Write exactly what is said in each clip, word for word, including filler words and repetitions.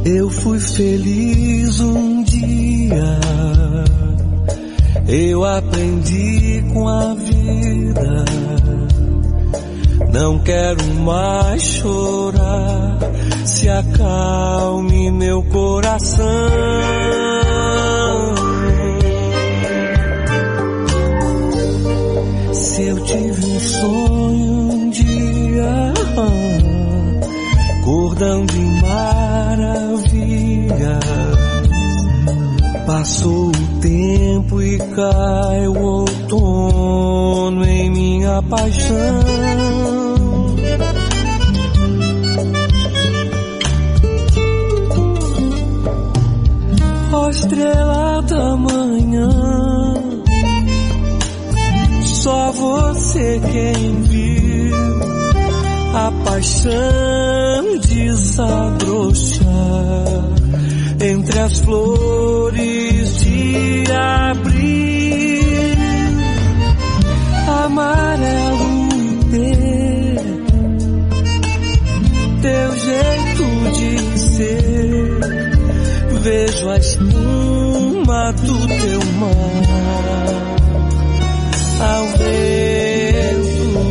Eu fui feliz um dia, eu aprendi com a vida. Não quero mais chorar, se acalme meu coração. Se eu tive um sonho um dia, cordão de maravilhas, passou o tempo e cai o outono em minha paixão. Ó estrela da manhã, só você quem viu a paixão desabrochar entre as flores de abril. Amarelo e teu jeito de ser, vejo a espuma do teu mar ao vento.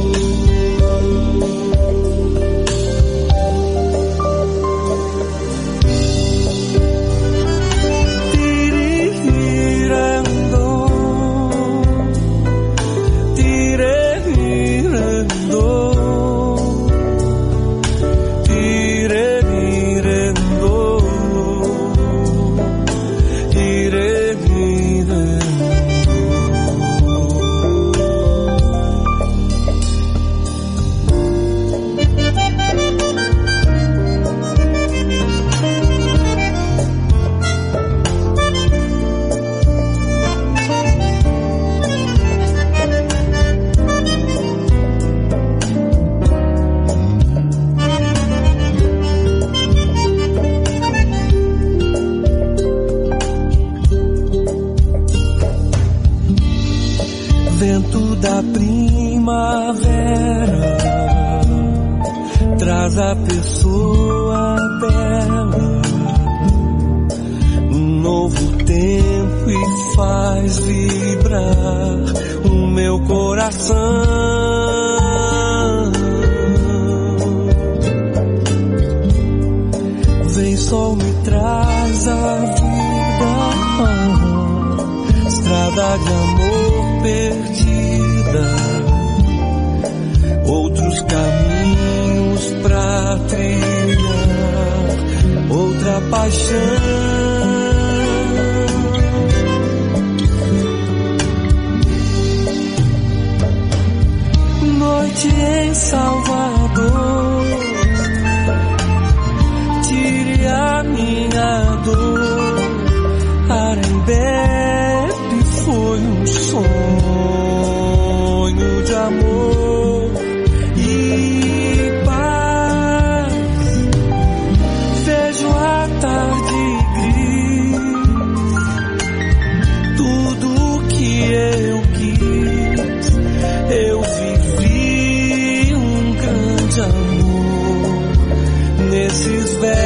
A pessoa bela, um novo tempo e faz vibrar o meu coração. Vem sol, me traz a vida, estrada de amor perdida, outros caminhos pra trilhar, outra paixão. Noite em Salvador, tire a minha dor. Arembepe foi um sonho de amor e paz. Vejo a tarde gris, tudo que eu quis, eu vivi um grande amor nesses versos.